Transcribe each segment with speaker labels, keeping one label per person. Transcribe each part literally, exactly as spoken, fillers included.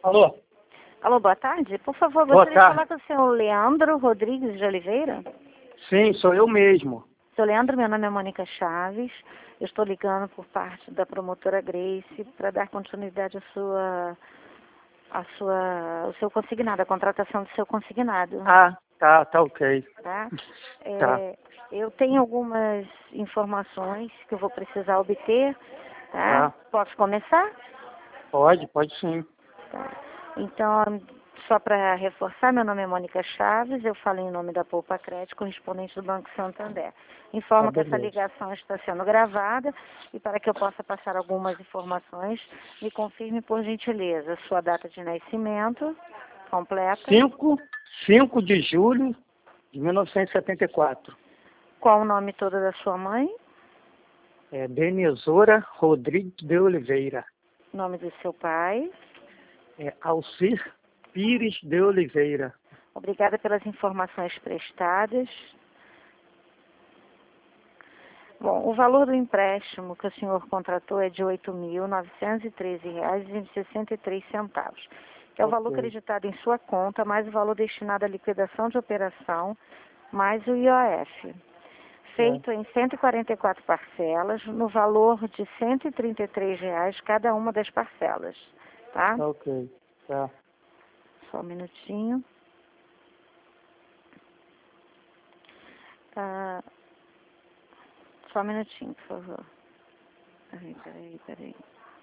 Speaker 1: Alô?
Speaker 2: Alô, boa tarde. Por favor,
Speaker 1: Boa
Speaker 2: gostaria de
Speaker 1: tarde.
Speaker 2: falar com o senhor Leandro Rodrigues de Oliveira.
Speaker 1: Sim, sou eu mesmo.
Speaker 2: Seu Leandro, meu nome é Mônica Chaves. Eu estou ligando por parte da promotora Grace para dar continuidade à sua, à sua, ao seu consignado, à contratação do seu consignado.
Speaker 1: Ah, tá, tá ok.
Speaker 2: Tá? É,
Speaker 1: Tá.
Speaker 2: Eu tenho algumas informações que eu vou precisar obter. Tá?
Speaker 1: Tá.
Speaker 2: Posso começar?
Speaker 1: Pode, pode sim.
Speaker 2: Tá. Então, só para reforçar, meu nome é Mônica Chaves, eu falo em nome da Poupa Crédito, correspondente do Banco Santander. Informo
Speaker 1: Tá,
Speaker 2: que essa
Speaker 1: beleza.
Speaker 2: ligação está sendo gravada e para que eu possa passar algumas informações, me confirme, por gentileza, sua data de nascimento completa,
Speaker 1: cinco, cinco de julho de mil novecentos e setenta e quatro.
Speaker 2: qual o nome todo da sua mãe,
Speaker 1: É Benezora Rodrigues de Oliveira.
Speaker 2: nome do seu pai.
Speaker 1: É Alcir Pires de Oliveira.
Speaker 2: Obrigada pelas informações prestadas. Bom, o valor do empréstimo que o senhor contratou é de oito mil novecentos e treze reais e sessenta e três centavos, que é o valor
Speaker 1: Ok.
Speaker 2: acreditado em sua conta, mais o valor destinado à liquidação de operação, mais o I O F. Feito em cento e quarenta e quatro parcelas, no valor de cento e trinta e três reais cada uma das parcelas. Tá?
Speaker 1: Tá ok. Tá.
Speaker 2: Só um minutinho. Ah, só um minutinho, por favor. Peraí, peraí, peraí.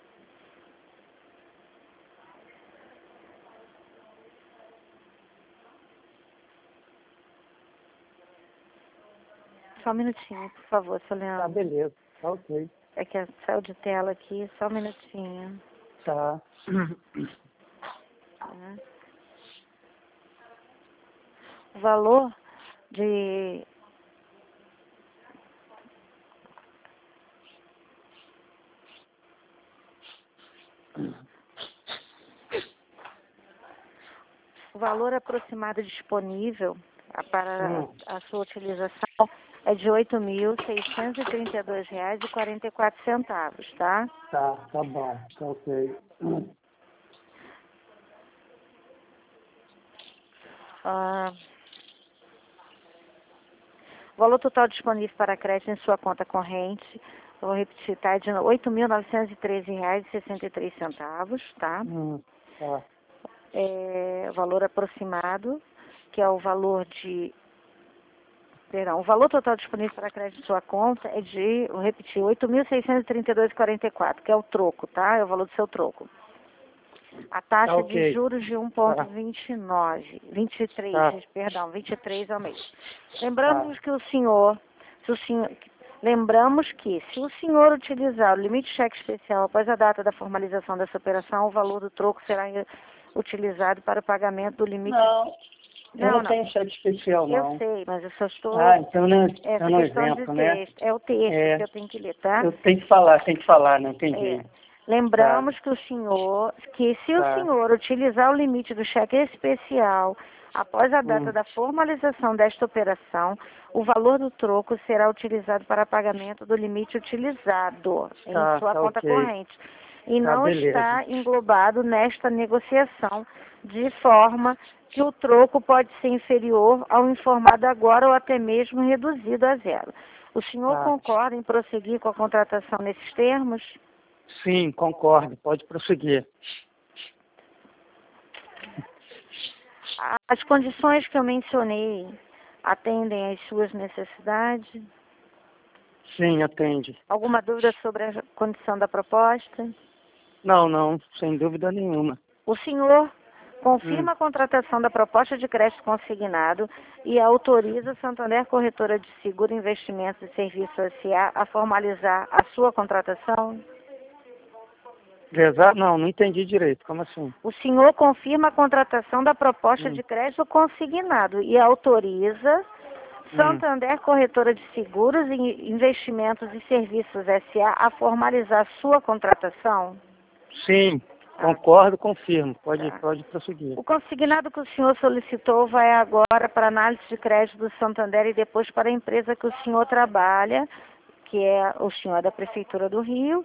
Speaker 2: Só um minutinho, por favor, seu
Speaker 1: Tá,
Speaker 2: Leandro.
Speaker 1: beleza. Tá ok.
Speaker 2: É que saiu de tela aqui, só um minutinho.
Speaker 1: Tá.
Speaker 2: Tá? O valor de... O valor aproximado disponível a- para
Speaker 1: Hum.
Speaker 2: a sua utilização é de oito mil seiscentos e trinta e dois reais e quarenta e quatro centavos, tá?
Speaker 1: Tá, tá bom. Tá ok.
Speaker 2: Ah, o valor total disponível para crédito em sua conta corrente, eu vou repetir, tá? É de oito mil novecentos e treze reais e sessenta e três centavos, tá?
Speaker 1: Hum. Tá.
Speaker 2: É, o valor aproximado, que é o valor de... Perdão, o valor total disponível para crédito em sua conta é de, vou repetir, oito mil seiscentos e trinta e dois reais e quarenta e quatro centavos, que é o troco, tá? É o valor do seu troco. A taxa
Speaker 1: Tá ok.
Speaker 2: de juros de um vírgula vinte e nove, vinte e três,
Speaker 1: Tá.
Speaker 2: perdão, vinte e três ao mês.
Speaker 1: Tá.
Speaker 2: Lembramos que o senhor, se o senhor, lembramos que se o senhor utilizar o limite de cheque especial após a data da formalização dessa operação, o valor do troco será utilizado para o pagamento do limite.
Speaker 1: Não, eu
Speaker 2: Não,
Speaker 1: não,
Speaker 2: não.
Speaker 1: tenho cheque especial,
Speaker 2: Eu
Speaker 1: não.
Speaker 2: sei, mas eu só estou...
Speaker 1: Ah, então não,
Speaker 2: Essa
Speaker 1: é no
Speaker 2: questão de
Speaker 1: exemplo, né?
Speaker 2: texto. É o texto
Speaker 1: É,
Speaker 2: que eu tenho que ler, tá?
Speaker 1: eu tenho que falar, tem que falar, não tem
Speaker 2: É.
Speaker 1: jeito.
Speaker 2: Lembramos que o senhor, que se o
Speaker 1: Tá.
Speaker 2: senhor utilizar o limite do cheque especial após a data
Speaker 1: Hum.
Speaker 2: da formalização desta operação, o valor do troco será utilizado para pagamento do limite utilizado em
Speaker 1: Tá,
Speaker 2: sua
Speaker 1: tá
Speaker 2: conta
Speaker 1: ok.
Speaker 2: corrente e
Speaker 1: Tá,
Speaker 2: não
Speaker 1: beleza.
Speaker 2: está englobado nesta negociação, de forma que o troco pode ser inferior ao informado agora ou até mesmo reduzido a zero. O senhor
Speaker 1: Tá.
Speaker 2: concorda em prosseguir com a contratação nesses termos?
Speaker 1: Sim, concordo, pode prosseguir.
Speaker 2: As condições que eu mencionei atendem às suas necessidades?
Speaker 1: Sim, atende.
Speaker 2: Alguma dúvida sobre a condição da proposta?
Speaker 1: Não, não, sem dúvida nenhuma.
Speaker 2: O senhor
Speaker 1: Hum.
Speaker 2: confirma a contratação da proposta de crédito consignado e autoriza a Santander Corretora de Seguro, Investimentos e Serviços S A a formalizar a sua contratação?
Speaker 1: Exato? Não, não entendi direito. Como assim?
Speaker 2: O senhor confirma a contratação da proposta
Speaker 1: Hum.
Speaker 2: de crédito consignado e autoriza Santander Corretora de Seguros, e Investimentos e Serviços S A a formalizar sua contratação?
Speaker 1: Sim,
Speaker 2: Ah,
Speaker 1: concordo, confirmo. Pode,
Speaker 2: tá.
Speaker 1: pode prosseguir.
Speaker 2: O consignado que o senhor solicitou vai agora para análise de crédito do Santander e depois para a empresa que o senhor trabalha, que é o senhor da Prefeitura do Rio,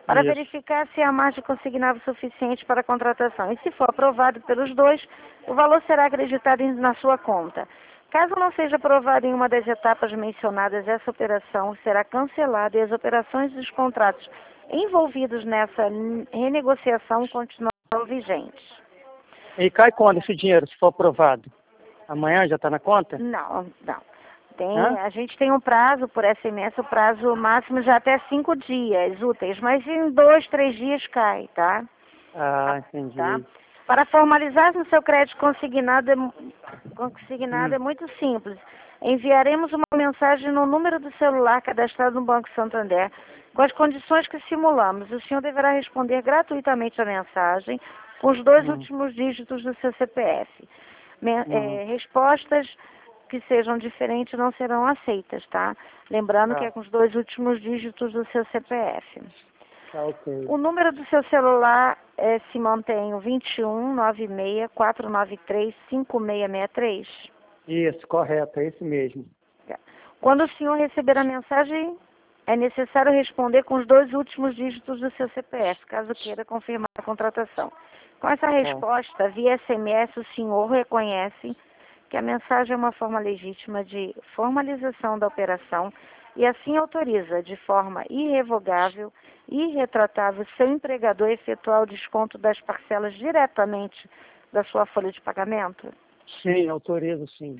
Speaker 2: para
Speaker 1: Isso.
Speaker 2: verificar se há margem consignável suficiente para a contratação. E se for aprovado pelos dois, o valor será acreditado em- na sua conta. Caso não seja aprovado em uma das etapas mencionadas, essa operação será cancelada e as operações dos contratos envolvidos nessa renegociação continuarão vigentes.
Speaker 1: E cai quando esse dinheiro, se for aprovado? Amanhã já está na conta?
Speaker 2: Não, não. Tem,
Speaker 1: Hã?
Speaker 2: a gente tem um prazo por S M S, o prazo máximo já até cinco dias úteis, mas em dois, três dias cai, tá?
Speaker 1: Ah, entendi.
Speaker 2: Tá? Para formalizar no seu crédito consignado, é, mu- consignado
Speaker 1: Hum.
Speaker 2: é muito simples. Enviaremos uma mensagem no número do celular cadastrado no Banco Santander com as condições que simulamos. O senhor deverá responder gratuitamente a mensagem com os dois
Speaker 1: Hum.
Speaker 2: últimos dígitos do seu C P F. Men-
Speaker 1: Uhum.
Speaker 2: é, respostas que sejam diferentes não serão aceitas, tá? Lembrando
Speaker 1: Tá.
Speaker 2: que é com os dois últimos dígitos do seu C P F.
Speaker 1: Tá, ok.
Speaker 2: O número do seu celular é, se mantém o vinte e um, noventa e seis, quatrocentos e noventa e três, cinquenta e seis sessenta e três.
Speaker 1: Isso, correto, é esse mesmo.
Speaker 2: Quando o senhor receber a mensagem, é necessário responder com os dois últimos dígitos do seu C P F, caso queira confirmar a contratação. Com essa resposta, via S M S, o senhor reconhece que a mensagem é uma forma legítima de formalização da operação e assim autoriza, de forma irrevogável e irretratável, seu empregador a efetuar o desconto das parcelas diretamente da sua folha de pagamento?
Speaker 1: Sim, autorizo sim.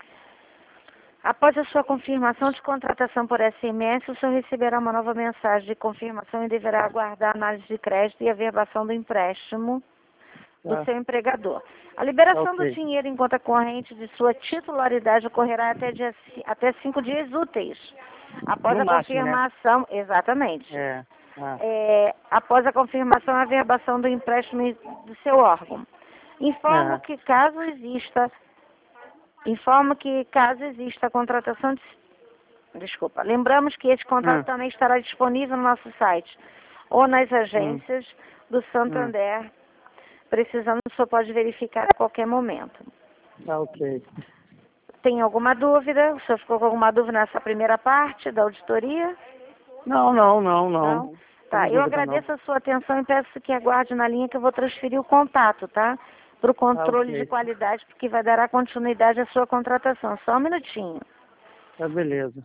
Speaker 2: Após a sua confirmação de contratação por S M S, o senhor receberá uma nova mensagem de confirmação e deverá aguardar a análise de crédito e a verbação do empréstimo do
Speaker 1: Tá,
Speaker 2: seu empregador. A liberação
Speaker 1: tá
Speaker 2: do
Speaker 1: ok.
Speaker 2: dinheiro em conta corrente de sua titularidade ocorrerá até, dia, ci- até cinco dias úteis. Após
Speaker 1: No
Speaker 2: a
Speaker 1: máximo, né?
Speaker 2: confirmação, exatamente.
Speaker 1: É. Ah,
Speaker 2: É, após a confirmação e a verbação do empréstimo do seu órgão. Informo
Speaker 1: é.
Speaker 2: que caso exista, informo que caso exista a contratação de, desculpa, lembramos que esse contrato
Speaker 1: Hum,
Speaker 2: também estará disponível no nosso site ou nas agências do
Speaker 1: hum,
Speaker 2: Santander. Precisando, o senhor pode verificar a qualquer momento.
Speaker 1: tá ok.
Speaker 2: Tem alguma dúvida? O senhor ficou com alguma dúvida nessa primeira parte da auditoria?
Speaker 1: Não, não, não, não.
Speaker 2: Não? Tá,
Speaker 1: Tem
Speaker 2: eu
Speaker 1: dúvida não.
Speaker 2: agradeço a sua atenção e peço que aguarde na linha que eu vou transferir o contato, tá? Para o controle
Speaker 1: ok.
Speaker 2: de qualidade, porque vai dar a continuidade à sua contratação. Só um minutinho.
Speaker 1: Tá beleza.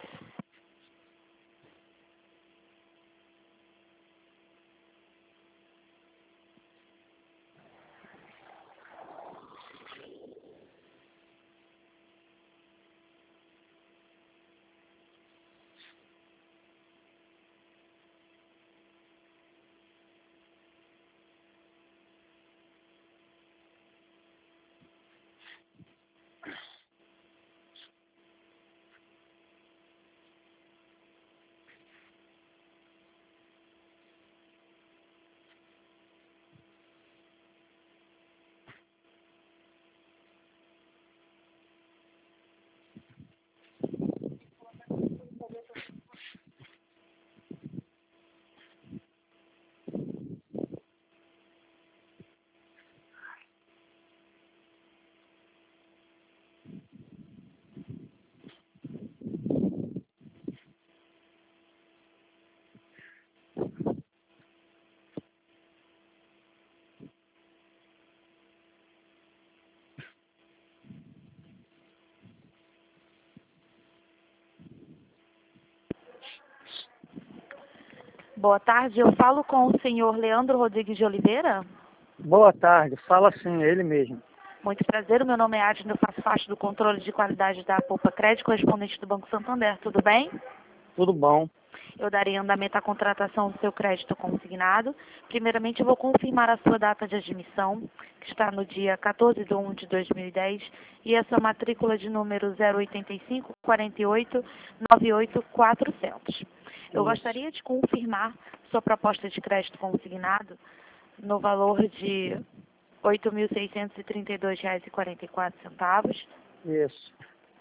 Speaker 2: Boa tarde, eu falo com o senhor Leandro Rodrigues de Oliveira.
Speaker 1: Boa tarde. Fala sim, é ele mesmo.
Speaker 2: Muito prazer, o meu nome é Adna, eu faço parte do controle de qualidade da Poupa Crédito, correspondente do Banco Santander, tudo bem?
Speaker 1: Tudo bom.
Speaker 2: Eu darei andamento à contratação do seu crédito consignado. Primeiramente, eu vou confirmar a sua data de admissão, que está no dia quatorze de um de dois mil e dez, e a sua matrícula de número zero oito cinco, quatro oito, nove oito quatrocentos. Eu
Speaker 1: Isso.
Speaker 2: gostaria de confirmar sua proposta de crédito consignado no valor de oito mil seiscentos e trinta e dois reais e quarenta e quatro centavos,
Speaker 1: Isso.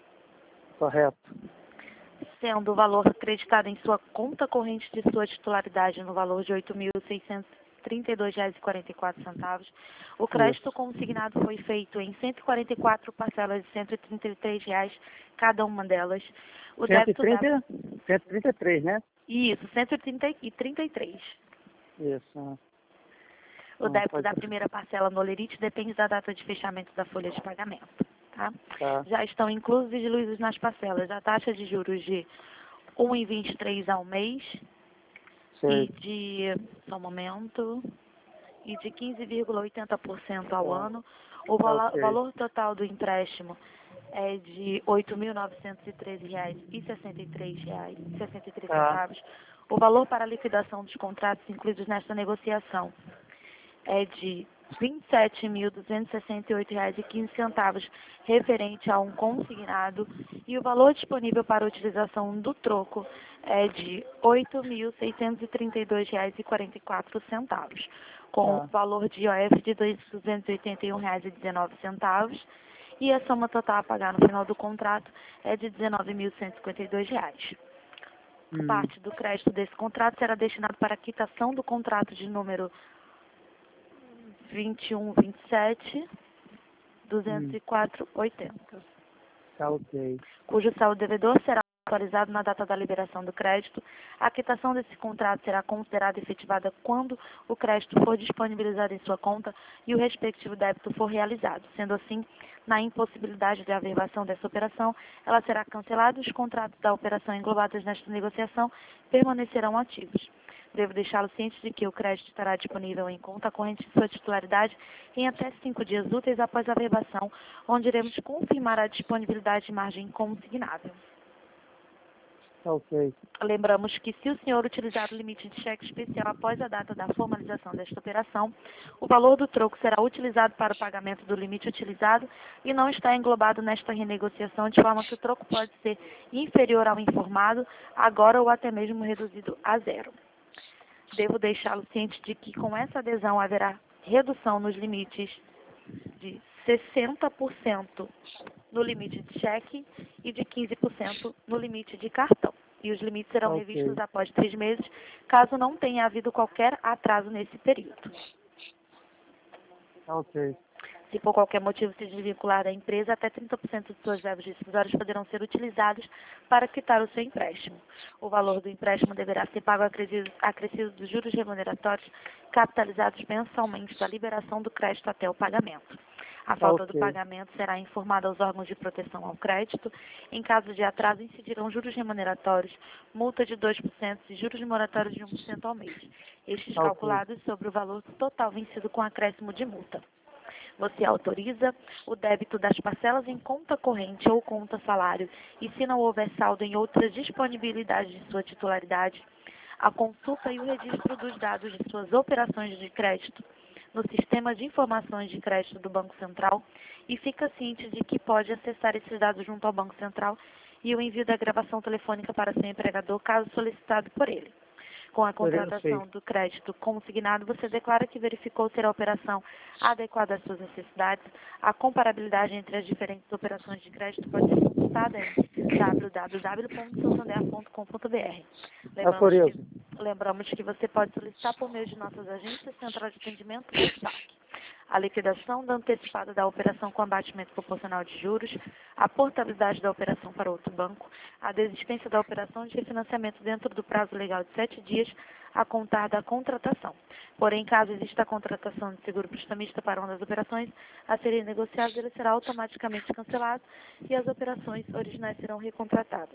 Speaker 1: Correto.
Speaker 2: sendo o valor acreditado em sua conta corrente de sua titularidade no valor de oito mil seiscentos e trinta e dois reais e quarenta e quatro centavos. O crédito
Speaker 1: Isso.
Speaker 2: consignado foi feito em cento e quarenta e quatro parcelas de cento e trinta e três reais cada uma delas. O
Speaker 1: cento e
Speaker 2: débito da...
Speaker 1: trinta, cento e trinta e três, né?
Speaker 2: Isso, cento e trinta e três.
Speaker 1: Isso. né?
Speaker 2: O
Speaker 1: Ah,
Speaker 2: débito
Speaker 1: pode-
Speaker 2: da primeira parcela no Olerite depende da data de fechamento da folha de pagamento. Tá?
Speaker 1: Tá.
Speaker 2: Já estão inclusos e diluídos nas parcelas a taxa de juros de um vírgula vinte e três ao mês e
Speaker 1: Certo.
Speaker 2: de, só um momento, e de quinze vírgula oitenta por cento ao
Speaker 1: Tá.
Speaker 2: ano. O
Speaker 1: Tá
Speaker 2: vala-
Speaker 1: ok.
Speaker 2: valor total do empréstimo é de oito mil novecentos e treze reais e sessenta e três reais e sessenta e três
Speaker 1: Tá.
Speaker 2: centavos. O valor para a liquidação dos contratos incluídos nesta negociação é de vinte e sete mil duzentos e sessenta e oito reais e quinze centavos referente a um consignado, e o valor disponível para utilização do troco é de oito mil seiscentos e trinta e dois reais e quarenta e quatro centavos, com
Speaker 1: Tá.
Speaker 2: valor de I O F de duzentos e oitenta e um reais e dezenove centavos, e a soma total a pagar no final do contrato é de dezenove mil cento e cinquenta e dois reais.
Speaker 1: Hum.
Speaker 2: Parte do crédito desse contrato será destinado para a quitação do contrato de número vinte e um, vinte e sete, duzentos e quatro, oitenta,
Speaker 1: Tá ok.
Speaker 2: cujo saldo devedor será atualizado na data da liberação do crédito. A quitação desse contrato será considerada efetivada quando o crédito for disponibilizado em sua conta e o respectivo débito for realizado. Sendo assim, na impossibilidade de averbação dessa operação, ela será cancelada e os contratos da operação englobados nesta negociação permanecerão ativos. Devo deixá-lo ciente de que o crédito estará disponível em conta corrente de sua titularidade em até cinco dias úteis após a averbação, onde iremos confirmar a disponibilidade de margem consignável.
Speaker 1: Tá ok.
Speaker 2: Lembramos que, se o senhor utilizar o limite de cheque especial após a data da formalização desta operação, o valor do troco será utilizado para o pagamento do limite utilizado e não está englobado nesta renegociação, de forma que o troco pode ser inferior ao informado, agora ou até mesmo reduzido a zero. Devo deixá-lo ciente de que, com essa adesão, haverá redução nos limites de sessenta por cento no limite de cheque e de quinze por cento no limite de cartão. E os limites serão
Speaker 1: Ok.
Speaker 2: revistos após três meses, caso não tenha havido qualquer atraso nesse período.
Speaker 1: Tá ok.
Speaker 2: Se por qualquer motivo se desvincular da empresa, até trinta por cento de suas verbas decisórias poderão ser utilizados para quitar o seu empréstimo. O valor do empréstimo deverá ser pago acrescido, acrescido dos juros remuneratórios capitalizados mensalmente da liberação do crédito até o pagamento. A falta
Speaker 1: Ok.
Speaker 2: do pagamento será informada aos órgãos de proteção ao crédito. Em caso de atraso, incidirão juros remuneratórios, multa de dois por cento e juros moratórios de um por cento ao mês, estes
Speaker 1: Ok.
Speaker 2: calculados sobre o valor total vencido com acréscimo de multa. Você autoriza o débito das parcelas em conta corrente ou conta salário e, se não houver saldo em outras disponibilidades de sua titularidade, a consulta e o registro dos dados de suas operações de crédito no Sistema de Informações de Crédito do Banco Central, e fica ciente de que pode acessar esses dados junto ao Banco Central e o envio da gravação telefônica para seu empregador, caso solicitado por ele. Com a contratação do crédito consignado, você declara que verificou ser a operação adequada às suas necessidades. A comparabilidade entre as diferentes operações de crédito pode ser consultada em w w w ponto santander ponto com ponto b r. Lembramos que, lembramos que você pode solicitar por meio de nossas agências, central de atendimento ou S A C. A liquidação da antecipada da operação com abatimento proporcional de juros, a portabilidade da operação para outro banco, a desistência da operação de refinanciamento dentro do prazo legal de sete dias a contar da contratação. Porém, caso exista a contratação de seguro prestamista para uma das operações a serem negociadas, ele será automaticamente cancelado e as operações originais serão recontratadas.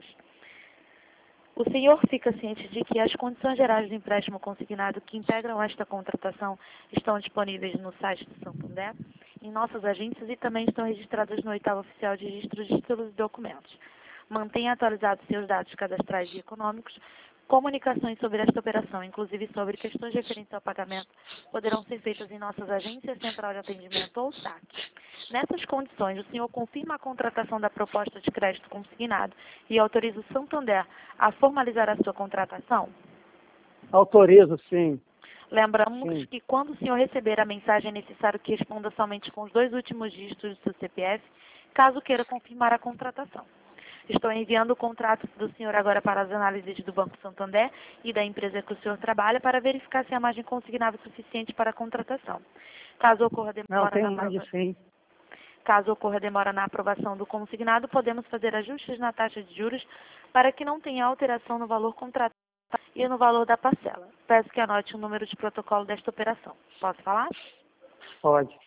Speaker 2: O senhor fica ciente de que as condições gerais do empréstimo consignado que integram esta contratação estão disponíveis no site do Santander, em nossas agências, e também estão registradas no oitavo oficial de registro de títulos e documentos. Mantenha atualizados seus dados cadastrais e econômicos. Comunicações sobre esta operação, inclusive sobre questões referentes ao pagamento, poderão ser feitas em nossas agências, central de atendimento ou S A C. Nessas condições, o senhor confirma a contratação da proposta de crédito consignado e autoriza o Santander a formalizar a sua contratação?
Speaker 1: Autorizo, sim.
Speaker 2: Lembramos
Speaker 1: Sim.
Speaker 2: que, quando o senhor receber a mensagem, é necessário que responda somente com os dois últimos dígitos do seu C P F, caso queira confirmar a contratação. Estou enviando o contrato do senhor agora para as análises do Banco Santander e da empresa que o senhor trabalha para verificar se a margem consignável é suficiente para a contratação. Caso ocorra demora
Speaker 1: Não, tem
Speaker 2: na
Speaker 1: margem,
Speaker 2: aprova-
Speaker 1: sim.
Speaker 2: Caso ocorra demora na aprovação do consignado, podemos fazer ajustes na taxa de juros para que não tenha alteração no valor contratado e no valor da parcela. Peço que anote o número de protocolo desta operação. Posso falar?
Speaker 1: Pode.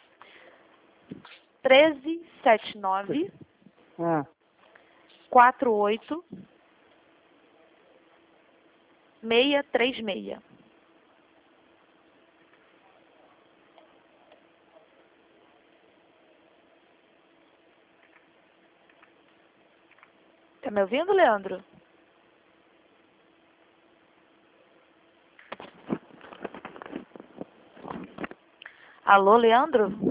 Speaker 2: treze setenta e nove,
Speaker 1: Ah,
Speaker 2: quarenta e oito, seiscentos e trinta e seis. Tá me ouvindo, Leandro? Alô, Leandro?